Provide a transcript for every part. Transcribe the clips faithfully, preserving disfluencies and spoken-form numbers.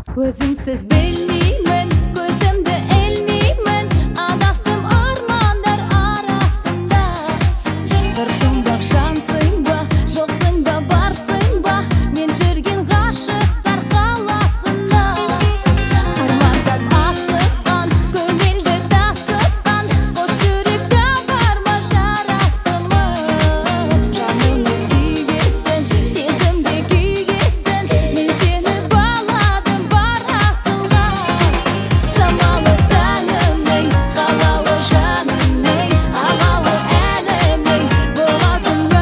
Өзіңсіз білмеймін, көзімді ілмеймін, адастым армандар арасында. Бір жұмбақ жансың ба, жоқсың ба, барсың ба, мен жүрген ғашықтар қаласында. Армандап асыққан, көңілді тасытқан, қос жүректе бар ма жарасымы? Жанымды сүйгесін, сезімде күйгесін, мен сені баладым бар асылға. Самалы тәнімнің, қалауы жанымның, ағауы әнімнің боласың ба?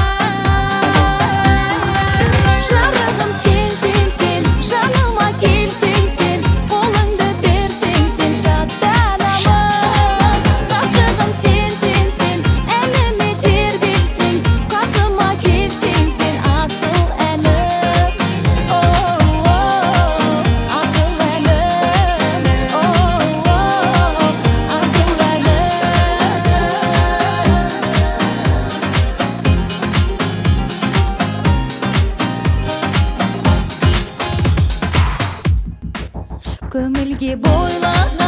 Жарығым сен, сен, сен, жаныма келсең сен, қолыңды берсең сен шаттанамын. Ғашығым сен, сен, сен, әніме тербелсең, қасыма келсең сен асыл әнім. Оу, асыл әнім. Оу, асыл әнім. Көңілге бойлаған